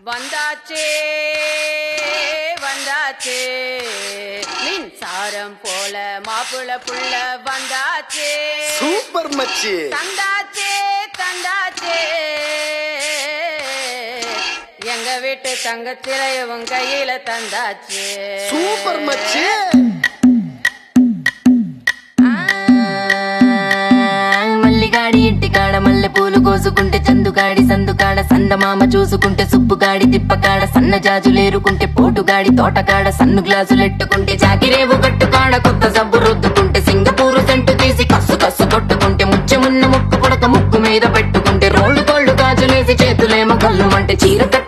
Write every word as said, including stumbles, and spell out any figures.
வந்தாச்சே வந்தாச்சே மின்சாரம் போல மாப்பிள புள்ள வந்தாச்சே சூப்பர் மச்சி தந்தாச்சே தந்தாச்சே எங்க வீட்டு தங்கச்சிலையும் கையில தந்தாச்சே சூப்பர் மச்சி మల్లిగాడి ఇంటికాడ మల్లె పూలు కోసుకుంటే చందుగాడి సందుకాడ సందమామ చూసుకుంటే సుబ్బుగాడి తిప్పకాడ సన్న జాజులేరుకుంటే పోటుగాడి తోటకాడ సన్ను గ్లాసులెట్టుకుంటే జాకిరేవు కట్టుకాడ కొత్త సబ్బు రుద్దుకుంటే సింగపూరు సెంటు తీసి కస్సు కస్సు కొట్టుకుంటే ముచ్చెమున్న ముక్కు పొడక ముక్కు మీద పెట్టుకుంటే రోడ్డు కోళ్ళు గాజులేసి చేతులేమో కళ్ళు అంటే చీర